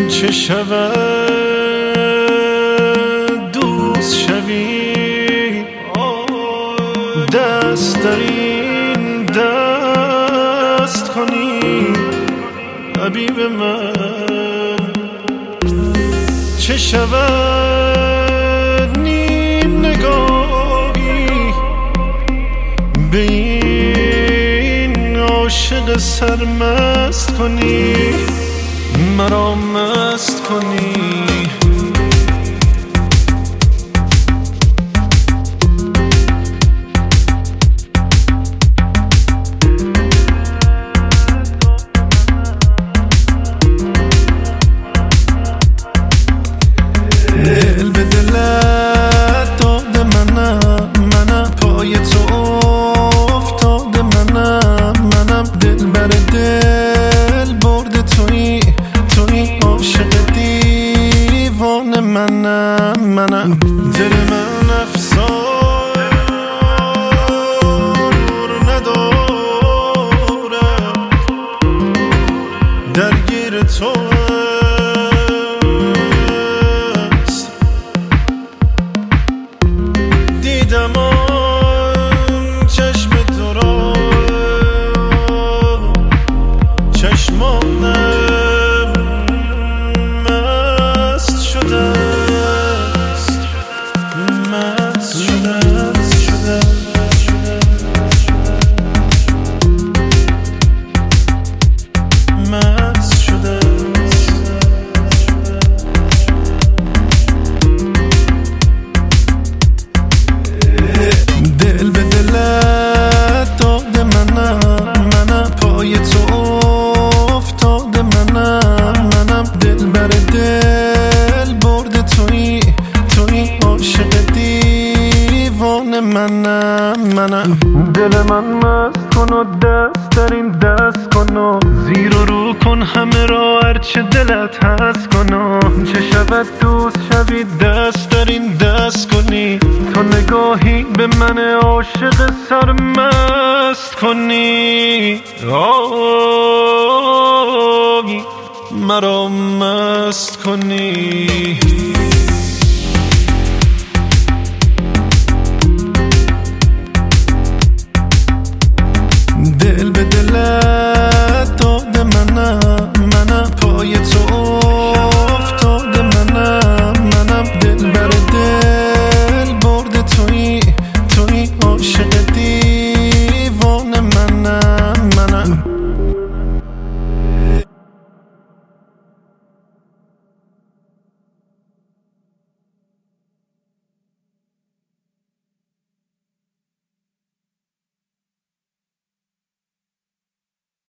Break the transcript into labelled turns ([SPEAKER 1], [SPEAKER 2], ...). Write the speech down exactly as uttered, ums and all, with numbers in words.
[SPEAKER 1] چه شود دوست شوی، دست در این دست کنی حبیب من. چه شود نیم نگاهی به این عاشق سرمست کنی، مرا مست کنی. دل به دلت داده منم، منم پای تو افتاده منم، منم دل بر دل برده تویی، تویی عاشق دیوانه منم، منم دل من افسار ندارد درگیر تو است. دیدم آن چشم تو را، چشمانم مست شده است، مست شده است، شده مست شده دل به دلت داده منم، منم پای تو افتاده منم، منم دل بر دل برده تویی، تویی عاشق دیوانه منم، منم دل من مست کن و دست در این دست کن و زیر و رو کن همه را هرچه دلت هست کن و چه شود دوست شوی دست در این دست کنی، تو نگاهی به من عاشق سرمست کنی، آی مرا مست کنی.